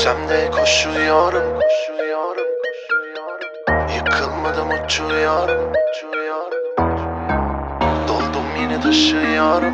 Düşsem de koşuyorum. Yıkılmadım, uçuyorum. Doldum, yine taşıyorum.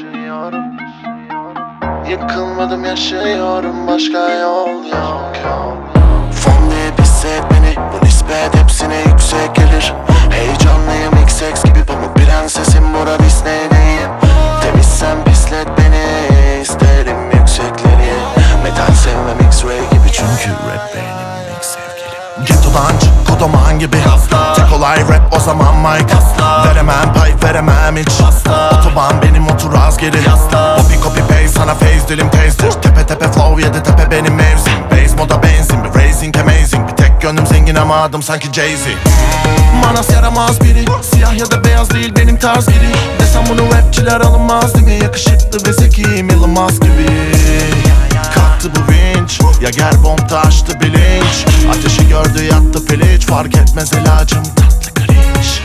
Yıkılmadım, yaşıyorum. Başka yol yok. Fon diye hisset beni, bu nispet hepsine yüksek gelir. Heyecanlıyım, X gibi pamuk prensesim, bura Disney'deyim. Temizsen pislet beni, isterim yüksekleri. Metal sevmem, X-ray gibi, çünkü rap benim ilk sevgilim. Ghetto'dan çık, kodoman gibi. Tek olay rap, o zaman mic. Veremem pay, veremem hiç. Otoban benim, otur az geri. Copy paste, sana phase dilim taster. Tepe tepe flow, yedi tepe benim mevsim. Base moda benzin, bir racing amazing. Bir tek gönlüm zengin ama adım sanki Jay-Z. Manas yaramaz biri, siyah ya da beyaz değil benim tarz biri. Desem bunu rapçiler alınmaz değil mi? Yakışıklı ve zekiyim, Elon Musk gibi. Kalktı bu vinç, ya ger bomb açtı bilinç. Ateşi gördü, yattı piliç. Fark etmez ilacım, tatlı cringe.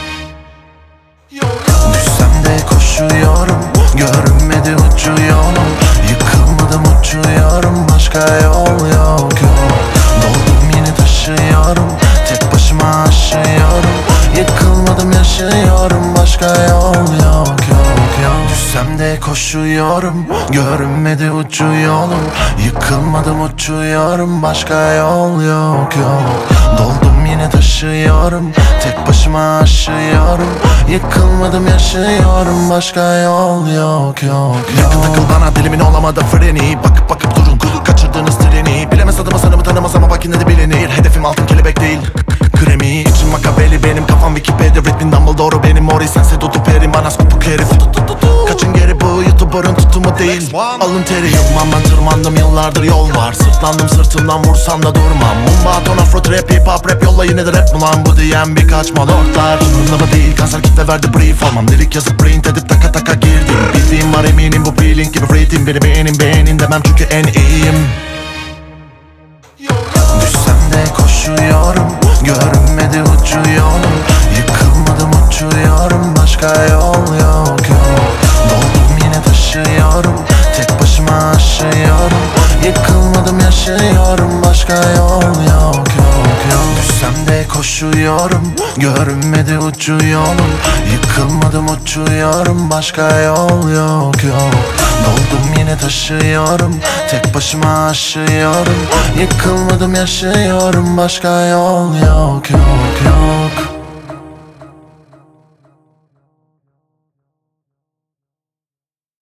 Düşsem de koşuyorum, görünmedi uçuyorum. Yıkılmadım, uçuyorum. Başka yol yok. Doldum, yine taşıyorum. Tek başıma aşıyorum. Yıkılmadım, yaşıyorum. Başka yol yok. Düşsem de koşuyorum, görünmedi uçuyorum. Yıkılmadım, uçuyorum. Başka yol yok. Doldum, yine taşıyorum. Tek başıma aşıyorum. Yıkılmadım, yaşıyorum. Başka yol yok. Yakın takıl bana, dilimin olamadı freni. Bakıp durun, kaçırdığınız treni. Bilemez adımı, sanımı tanımaz ama bak yine de bilinir. Hedefim altın kelebek değil, kremi. İçim Makaveli, benim kafam Wikipedia. Ritmin Dumbledore benim, Mori sense tutup peri. Manas kopuk herif. Kaçın geri, bu YouTuber'ın tutumu değil. Alın teri yılmam, ben tırmandım, yıllardır yol var. Sırtlandım, sırtımdan vursan da durmam. Mumbaton, afro trap, hip hop rap, yolla yine de rap mi lan bu diyen birkaç malortlar. Umurumda değil, kanser kitle verdi brief. Almam lirik yazıp print edip taka girdim. Bildiğim var eminim, bu feeling gibi rating. Beni beğenin demem çünkü en iyiyim. Düşsem de koşuyorum, görünmedi uçuyorum. Yıkılmadım, uçuyorum. Başka yol yok. Doldum, yine taşıyorum. Tek başıma aşıyorum. Yıkılmadım, yaşıyorum. Başka yol yok. Düşsem de koşuyorum, görünmedi uçuyorum. Yıkılmadım, uçuyorum. Başka yol yok. Doldum, yine taşıyorum. Tek başıma aşıyorum. Yıkılmadım, yaşıyorum. Başka yol yok.